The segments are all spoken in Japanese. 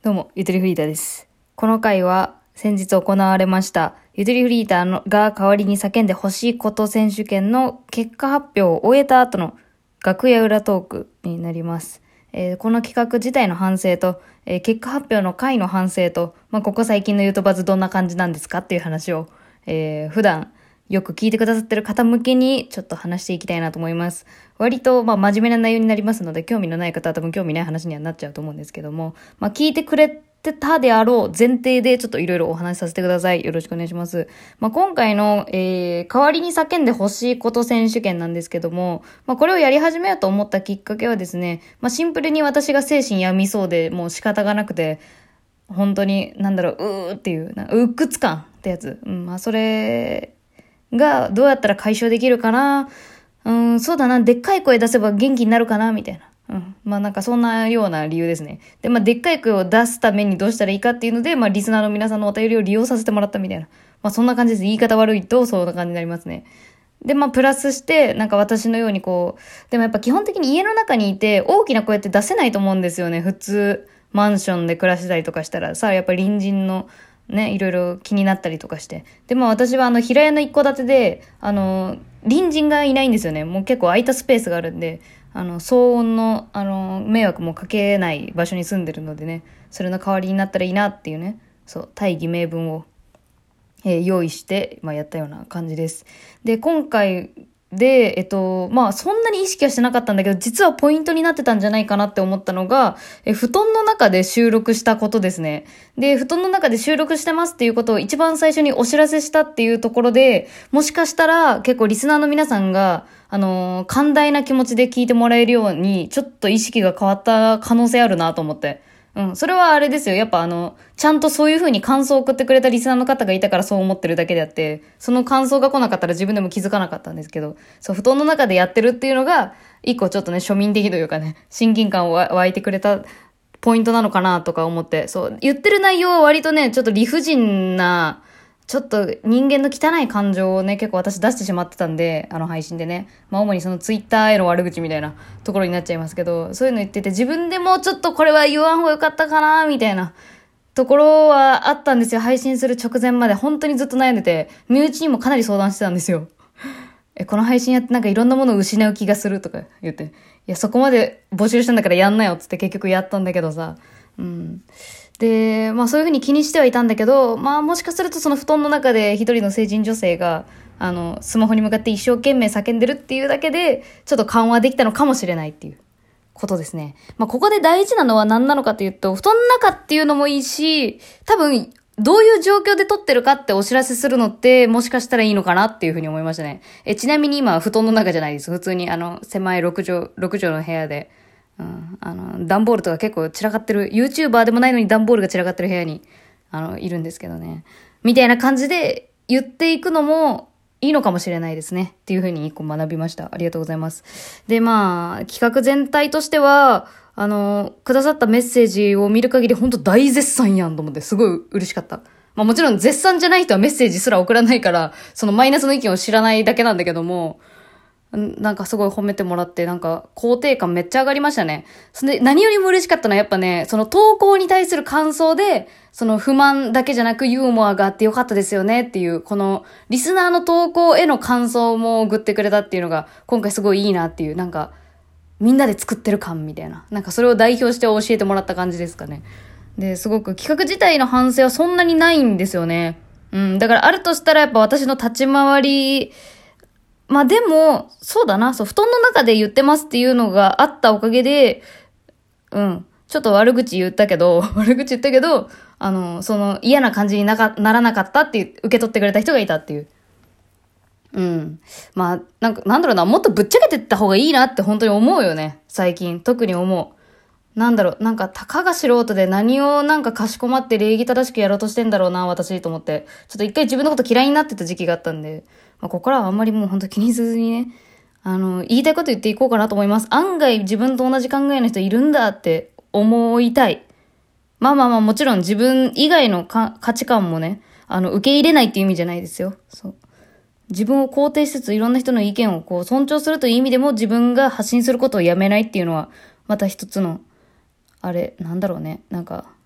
どうも、ゆとりフリーターです。この回は先日行われましたゆとりフリーターが代わりに叫んでほしいこと選手権の結果発表を終えた後の楽屋裏トークになります。この企画自体の反省と、結果発表の回の反省と、ここ最近のゆとばずどんな感じなんですかっていう話を、普段よく聞いてくださってる方向けにちょっと話していきたいなと思います。割と真面目な内容になりますので、興味のない方は多分興味ない話にはなっちゃうと思うんですけども、聞いてくれてたであろう前提でちょっといろいろお話しさせてください。よろしくお願いします。今回の、代わりに叫んでほしいこと選手権なんですけども、これをやり始めようと思ったきっかけはですね、シンプルに私が精神病みそうでもう仕方がなくて、本当にうーっていう鬱屈感ってやつ、それがどうやったら解消できるかな、そうだな、でっかい声出せば元気になるかなみたいな、そんなような理由ですね。で、でっかい声を出すためにどうしたらいいかっていうので、リスナーの皆さんのお便りを利用させてもらったみたいな、そんな感じです。言い方悪いとそんな感じになりますね。で、プラスして、私のようにでもやっぱ基本的に家の中にいて大きな声って出せないと思うんですよね。普通、マンションで暮らしたりとかしたらさ、やっぱり隣人のね、いろいろ気になったりとかして。で、私は平屋の一戸建てで、隣人がいないんですよね。もう結構空いたスペースがあるんで、騒音の、迷惑もかけない場所に住んでるのでね、それの代わりになったらいいなっていうね、そう、大義名分を、用意して、やったような感じです。で、今回で、そんなに意識はしてなかったんだけど、実はポイントになってたんじゃないかなって思ったのが、布団の中で収録したことですね。で、布団の中で収録してますっていうことを一番最初にお知らせしたっていうところで、もしかしたら結構リスナーの皆さんが、寛大な気持ちで聞いてもらえるように、ちょっと意識が変わった可能性あるなと思って。それはあれですよ。やっぱちゃんとそういう風に感想を送ってくれたリスナーの方がいたからそう思ってるだけであって、その感想が来なかったら自分でも気づかなかったんですけど、そう、布団の中でやってるっていうのが、一個ちょっとね、庶民的というかね、親近感を湧いてくれたポイントなのかなとか思って、そう、言ってる内容は割とね、ちょっと理不尽な、ちょっと人間の汚い感情をね、結構私出してしまってたんで、配信でね。主にそのツイッターへの悪口みたいなところになっちゃいますけど、そういうの言ってて、自分でもちょっとこれは言わん方がよかったかな、みたいなところはあったんですよ。配信する直前まで本当にずっと悩んでて、身内にもかなり相談してたんですよ。この配信やっていろんなものを失う気がするとか言って。いや、そこまで募集したんだからやんなよっつって結局やったんだけどさ。で、そういうふうに気にしてはいたんだけど、もしかするとその布団の中で一人の成人女性が、スマホに向かって一生懸命叫んでるっていうだけで、ちょっと緩和できたのかもしれないっていうことですね。ここで大事なのは何なのかというと、布団の中っていうのもいいし、多分、どういう状況で撮ってるかってお知らせするのって、もしかしたらいいのかなっていうふうに思いましたね。ちなみに今、布団の中じゃないです。普通に狭い6畳の部屋で、段ボールとか結構散らかってる、YouTuber でもないのに段ボールが散らかってる部屋に、いるんですけどね。みたいな感じで言っていくのもいいのかもしれないですね。っていうふうに一個学びました。ありがとうございます。で、企画全体としては、くださったメッセージを見る限り本当大絶賛やんと思ってすごい嬉しかった。もちろん絶賛じゃない人はメッセージすら送らないから、そのマイナスの意見を知らないだけなんだけども、すごい褒めてもらって、肯定感めっちゃ上がりましたね。何よりも嬉しかったのはやっぱね、その投稿に対する感想で、その不満だけじゃなくユーモアがあってよかったですよねっていう、このリスナーの投稿への感想も送ってくれたっていうのが、今回すごいいいなっていう、みんなで作ってる感みたいな。それを代表して教えてもらった感じですかね。で、すごく企画自体の反省はそんなにないんですよね。だからあるとしたらやっぱ私の立ち回り、でも、そうだな、布団の中で言ってますっていうのがあったおかげで、ちょっと悪口言ったけど、その嫌な感じにならなかったっていう、受け取ってくれた人がいたっていう。なんだろうな、もっとぶっちゃけてった方がいいなって本当に思うよね、最近。特に思う。たかが素人で何をかしこまって礼儀正しくやろうとしてんだろうな、私と思って。ちょっと一回自分のこと嫌いになってた時期があったんで、ここからはあんまりもう本当気にせずにね、言いたいこと言っていこうかなと思います。案外自分と同じ考えの人いるんだって思いたい。もちろん自分以外の価値観もね、受け入れないっていう意味じゃないですよ。そう。自分を肯定しつついろんな人の意見を尊重するという意味でも自分が発信することをやめないっていうのは、また一つの、あれ、なんだろうね。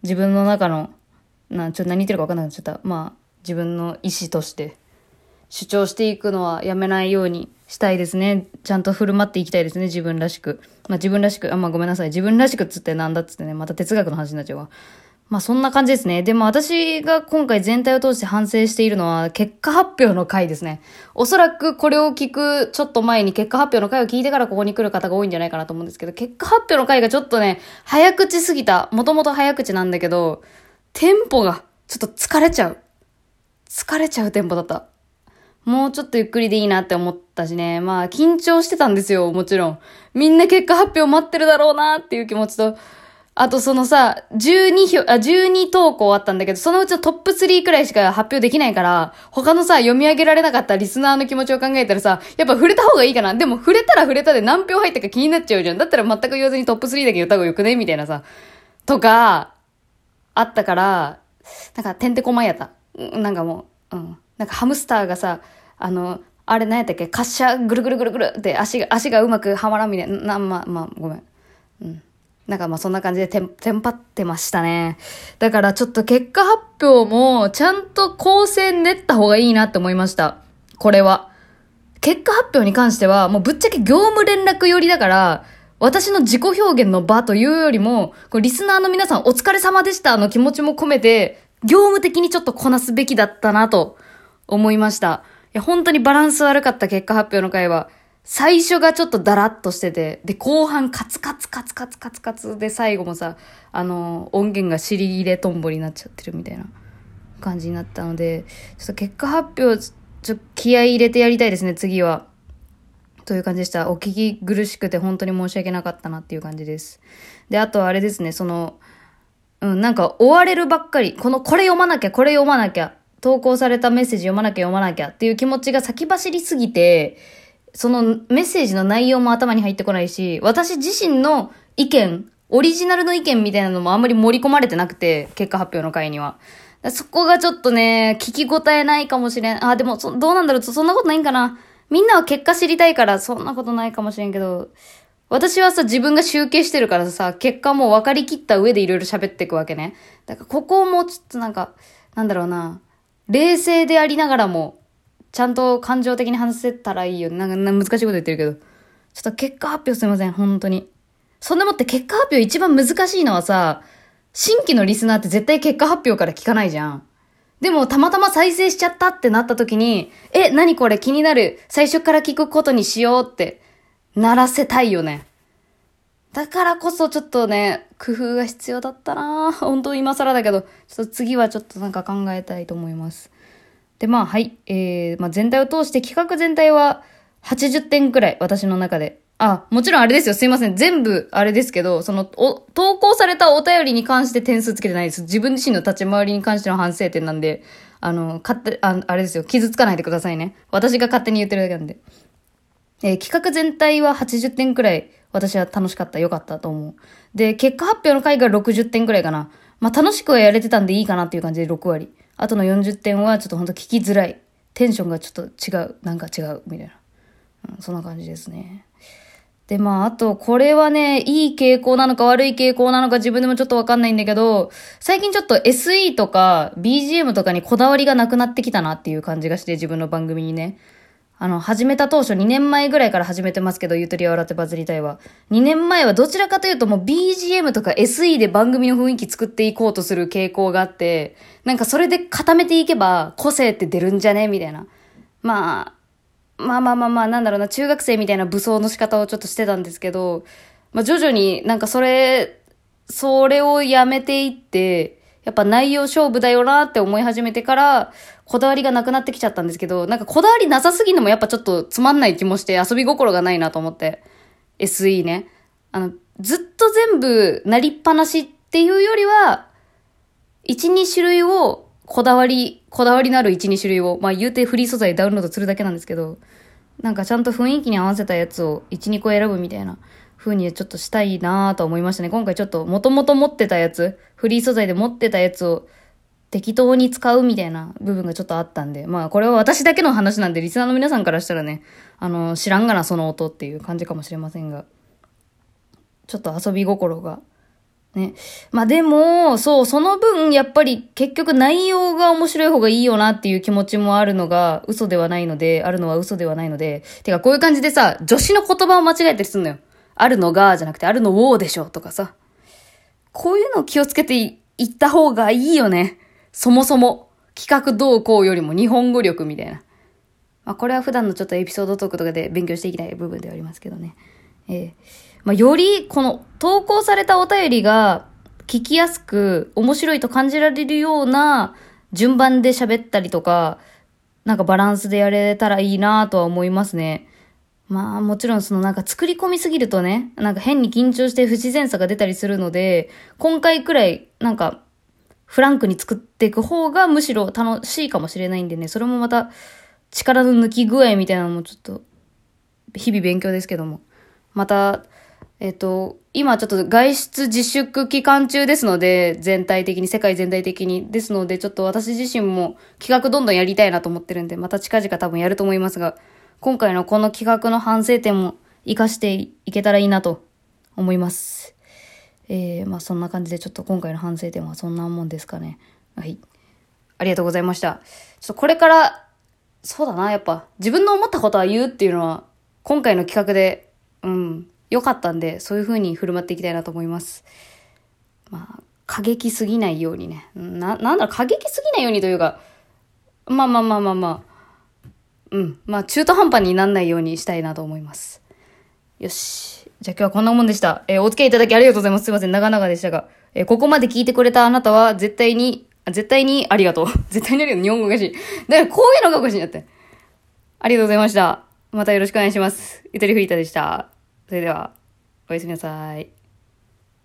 自分の中の、何言ってるか分かんなくなっちゃった。まあ、自分の意思として主張していくのはやめないようにしたいですね。ちゃんと振る舞っていきたいですね。自分らしく。まあ自分らしく、ごめんなさい。自分らしくっつってなんだっつってね、また哲学の話になっちゃうわ。まあそんな感じですね。でも私が今回全体を通して反省しているのは結果発表の回ですね。おそらくこれを聞くちょっと前に結果発表の回を聞いてからここに来る方が多いんじゃないかなと思うんですけど、結果発表の回がちょっとね、早口すぎた。もともと早口なんだけど、テンポがちょっと疲れちゃうテンポだった。もうちょっとゆっくりでいいなって思ったしね。まあ緊張してたんですよ、もちろん。みんな結果発表待ってるだろうなっていう気持ちと、あとそのさ、12投稿あったんだけど、そのうちのトップ3くらいしか発表できないから、他のさ、読み上げられなかったリスナーの気持ちを考えたらさ、やっぱ触れた方がいいかな。でも触れたら触れたで何票入ったか気になっちゃうじゃん。だったら全く言わずにトップ3だけ言った方がよくねみたいなさ。とか、あったから、なんかてんてこまいやった。なんかもう、なんかハムスターがさ、あれ何やったっけ、滑車ぐるぐるぐるぐるって足がうまくはまらんみたいな、まあ、ごめん。なんかまあそんな感じでテンパってましたね。だからちょっと結果発表もちゃんと構成練った方がいいなって思いました。これは。結果発表に関してはもうぶっちゃけ業務連絡寄りだから、私の自己表現の場というよりも、リスナーの皆さんお疲れ様でしたの気持ちも込めて、業務的にちょっとこなすべきだったなと思いました。いや本当にバランス悪かった結果発表の回は、最初がちょっとダラッとしてて、で、後半カツカツカツカツカツカツで最後もさ、音源が尻入れトンボになっちゃってるみたいな感じになったので、ちょっと結果発表、気合い入れてやりたいですね、次は。という感じでした。お聞き苦しくて本当に申し訳なかったなっていう感じです。で、あとはあれですね、なんか追われるばっかり、これ読まなきゃ、投稿されたメッセージ読まなきゃっていう気持ちが先走りすぎて、そのメッセージの内容も頭に入ってこないし、私自身の意見、オリジナルの意見みたいなのもあんまり盛り込まれてなくて、結果発表の回には。そこがちょっとね、聞き応えないかもしれん。でもどうなんだろう、そんなことないんかな。みんなは結果知りたいから、そんなことないかもしれんけど、私はさ、自分が集計してるからさ、結果もう分かりきった上でいろいろ喋っていくわけね。だからここもちょっとなんだろうな、冷静でありながらも、ちゃんと感情的に話せたらいいよ。難しいこと言ってるけど。ちょっと結果発表すいません、本当に。そんでもって結果発表一番難しいのはさ、新規のリスナーって絶対結果発表から聞かないじゃん。でもたまたま再生しちゃったってなった時に、何これ気になる。最初から聞くことにしようってならせたいよね。だからこそちょっとね、工夫が必要だったな。本当今更だけど、ちょっと次はちょっと考えたいと思います。で、はい。全体を通して企画全体は80点くらい、私の中で。もちろんあれですよ。すいません。全部あれですけど、投稿されたお便りに関して点数つけてないです。自分自身の立ち回りに関しての反省点なんで、あれですよ。傷つかないでくださいね。私が勝手に言ってるだけなんで。企画全体は80点くらい、私は楽しかった、良かったと思う。で、結果発表の回が60点くらいかな。楽しくはやれてたんでいいかなっていう感じで6割。あとの40点はちょっとほんと聞きづらい。テンションがちょっと違う。なんか違う。みたいな。そんな感じですね。で、あと、これはね、いい傾向なのか悪い傾向なのか自分でもちょっとわかんないんだけど、最近ちょっと SE とか BGM とかにこだわりがなくなってきたなっていう感じがして、自分の番組にね。始めた当初2年前ぐらいから始めてますけど、ゆとりは笑ってバズりたいは。2年前はどちらかというともう BGM とか SE で番組の雰囲気作っていこうとする傾向があって、なんかそれで固めていけば個性って出るんじゃねみたいな。なんだろうな、中学生みたいな武装の仕方をちょっとしてたんですけど、徐々になんかそれをやめていって、やっぱ内容勝負だよなって思い始めてから、こだわりがなくなってきちゃったんですけど、なんかこだわりなさすぎるのもやっぱちょっとつまんない気もして遊び心がないなと思って。SE ね。ずっと全部なりっぱなしっていうよりは、1、2種類をこだわりのある1、2種類を、言うてフリー素材ダウンロードするだけなんですけど、なんかちゃんと雰囲気に合わせたやつを1、2個選ぶみたいな風にちょっとしたいなぁと思いましたね。今回ちょっと元々持ってたやつ、フリー素材で持ってたやつを適当に使うみたいな部分がちょっとあったんで、これは私だけの話なんで、リスナーの皆さんからしたらね、知らんがなその音っていう感じかもしれませんが、ちょっと遊び心がね。まあでも、そう、その分、やっぱり結局内容が面白い方がいいよなっていう気持ちもあるのが嘘ではないので、あるのは嘘ではないので、てかこういう感じでさ、助詞の言葉を間違えたりすんのよ。あるのが、じゃなくてあるのをでしょとかさ。こういうのを気をつけていった方がいいよね。そもそも。企画どうこうよりも日本語力みたいな。まあこれは普段のちょっとエピソードトークとかで勉強していきたい部分ではありますけどね。まあ、よりこの投稿されたお便りが聞きやすく面白いと感じられるような順番で喋ったりとか、なんかバランスでやれたらいいなとは思いますね。まあもちろんそのなんか作り込みすぎるとね、なんか変に緊張して不自然さが出たりするので、今回くらいなんかフランクに作っていく方がむしろ楽しいかもしれないんでね、それもまた力の抜き具合みたいなのもちょっと日々勉強ですけども。また、今ちょっと外出自粛期間中ですので、全体的に、世界全体的に。ですので、ちょっと私自身も企画どんどんやりたいなと思ってるんで、また近々多分やると思いますが、今回のこの企画の反省点も活かしていけたらいいなと思います。まあそんな感じでちょっと今回の反省点はそんなもんですかね。はい。ありがとうございました。ちょっとこれから、そうだな、やっぱ自分の思ったことは言うっていうのは、今回の企画で、良かったんで、そういう風に振る舞っていきたいなと思います。まあ、過激すぎないようにね。なんだろう、過激すぎないようにというか、まあ、中途半端になんないようにしたいなと思います。よし。じゃあ今日はこんなもんでした。お付き合いいただきありがとうございます。すいません、長々でしたが。ここまで聞いてくれたあなたは、絶対にありがとう。絶対にありがとう。日本語おかしい。だからこういうのがおかしいんだって。ありがとうございました。またよろしくお願いします。ゆとりフリーターでした。それでは、おやすみなさい。